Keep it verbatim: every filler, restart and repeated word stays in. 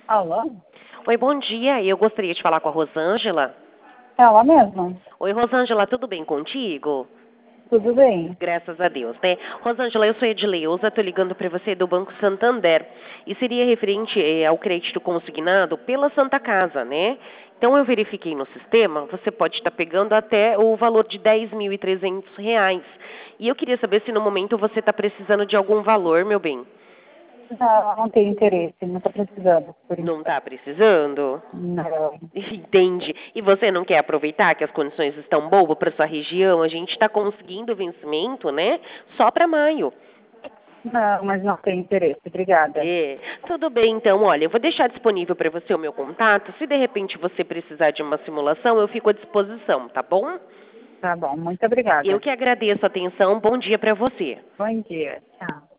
Alô? Oi, bom dia. Eu gostaria de falar com a Rosângela. Ela mesma? Oi, Rosângela, tudo bem contigo? Tudo bem? Graças a Deus, né? Rosângela, eu sou Edileuza, tô ligando para você do Banco Santander. E seria referente eh, ao crédito consignado pela Santa Casa, né? Então eu verifiquei no sistema, você pode estar pegando até o valor de dez mil e trezentos reais. E eu queria saber se no momento você está precisando de algum valor, meu bem. Não, não tenho interesse, não estou precisando, por Não enquanto. está precisando? Não. Entende. E você não quer aproveitar que as condições estão boas para sua região? A gente está conseguindo vencimento, né? Só para maio. Não, mas não tenho interesse, obrigada. É. Tudo bem, então. Olha, eu vou deixar disponível para você o meu contato. Se de repente você precisar de uma simulação, eu fico à disposição, tá bom? Tá bom, muito Eu obrigada. que agradeço a atenção. Bom dia para você. Bom dia. Tchau.